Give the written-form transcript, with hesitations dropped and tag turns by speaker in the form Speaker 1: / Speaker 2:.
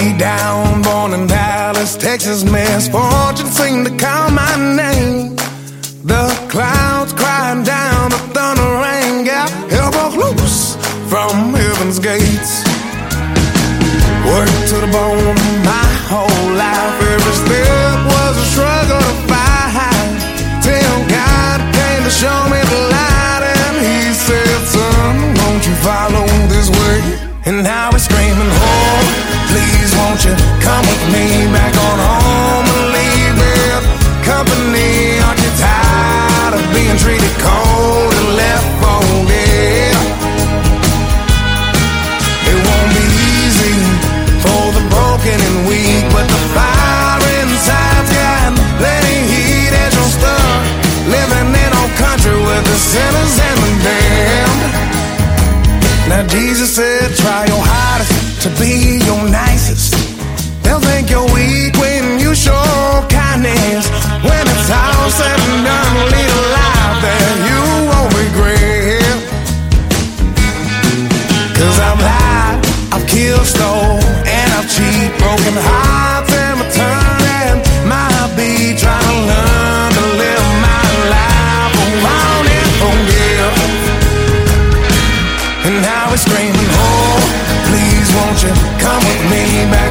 Speaker 1: way down, born in Dallas, Texas, misfortune seemed to call my name. The clouds cried down, the thunder rang out, hell broke loose from heaven's gates. Worked to the bone my whole life, every step was a struggle to fight, till God came to show me the light, and he said, son, won't you follow this way? And now we're screaming, oh, please won't you come with me back on home and leave with company? Aren't you tired of being treated cold and left for dead? It won't be easy for the broken and weak, but the fire inside's got plenty heat as you'll start living in a country with the sinners and the damned. Now Jesus said, try your hardest to be your nicest. They'll think you're weak when you show kindness. When it's all said and done, lead a life that you won't regret. Cause I've lied, I've killed, stole, and I've cheated, broken hearts in return, and might be trying to learn to live my life around and forgive. And now we're screaming, oh, please won't you come with me back